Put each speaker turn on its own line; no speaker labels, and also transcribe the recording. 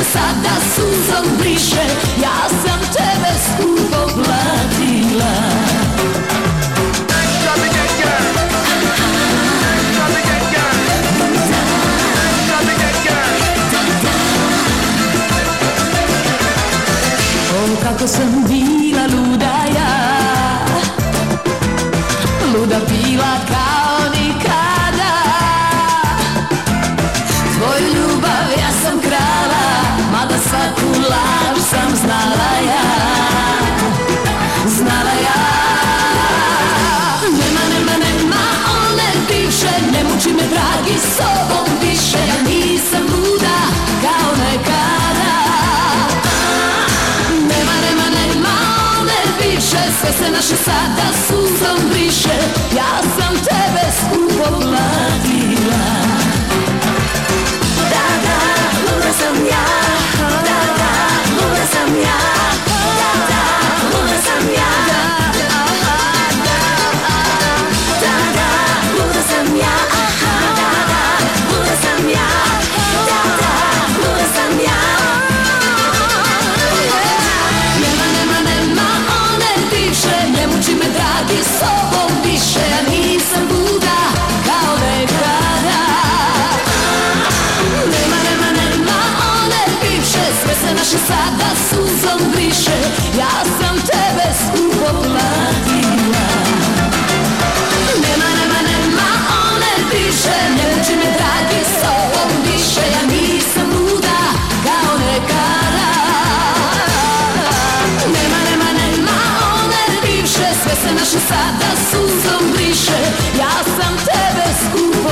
naše sada suzom briše. Ja sam tebe skupo platila. O, kako sam bila luda ja, luda bila kao nikada. Tvoju ljubav ja sam krala, mada svaku laž sam znala ja, znala ja. Nema one bivše, ne muči me dragi sobom više. Ja nisam luda kao nekada. Nema one bivše, sve se naše sada suzom briše. Ja sam tebe skupo platila. Da, da, luda sam ja. Da, da, luda sam ja. Da, da, luda sam ja. Da, da, luda sam ja. Da, da, luda sam ja. Da, da, luda sam ja. Nema one bivše, ne muči me dragi sobom više. Ja nisam luda kao nekada. Nema one bivše, sve se naše sada suzom briše. Ja sam tebe skupo platila. Nema one bivše, ne muči me dragi sobom više. Ja nisam luda kao nekada. Nema one bivše, sve se naše sada suzom briše. Ja sam tebe skupo